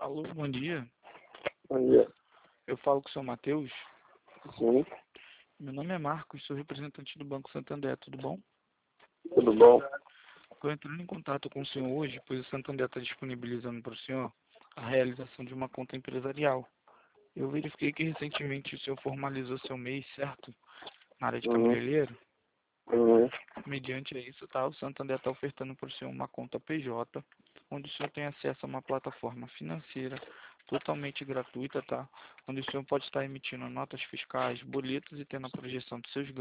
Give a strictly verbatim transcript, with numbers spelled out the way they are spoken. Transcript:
Alô, bom dia. Bom dia. Eu falo com o senhor Matheus. Sim, Meu nome é Marcos, sou representante do Banco Santander, tudo bom? tudo bom? Estou entrando em contato com o senhor hoje, pois o Santander está disponibilizando para o senhor a realização de uma conta empresarial. Eu verifiquei que recentemente o senhor formalizou seu M E I, certo? Na área de Uhum, cabeleireiro. uhum, Mediante isso, tá, o Santander está ofertando para o senhor uma conta P J, onde o senhor tem acesso a uma plataforma financeira totalmente gratuita, tá? Onde o senhor pode estar emitindo notas fiscais, boletos e tendo a projeção dos seus ganhos.